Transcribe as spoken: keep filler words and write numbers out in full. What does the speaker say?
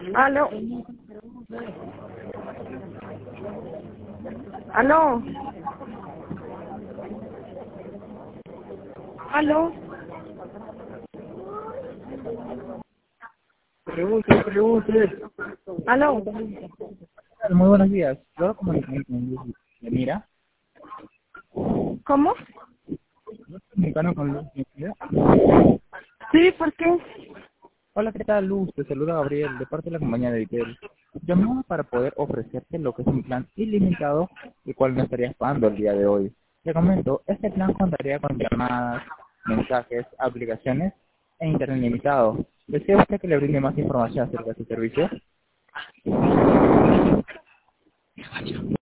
Aló. Aló. Aló. Pregunte, pregunte. Aló. Muy buenos días. Yo comunicarme con Luz de Mira. ¿Cómo? Comunicarme con Luz de Mira. Sí, ¿por qué? Hola, ¿qué tal, Luz? Te saluda Gabriel, de parte de la compañía de Vitel. Llamaba para poder ofrecerte lo que es un plan ilimitado, el cual no estarías pagando el día de hoy. Te comento, este plan contaría con llamadas, mensajes, aplicaciones e internet limitado. ¿Desea usted que le brinde más información acerca de su servicio?